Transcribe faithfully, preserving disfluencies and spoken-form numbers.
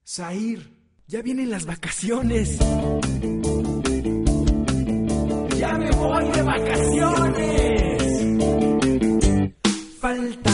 Zahir, ya vienen las vacaciones. ¡Ya me voy de vacaciones! Falta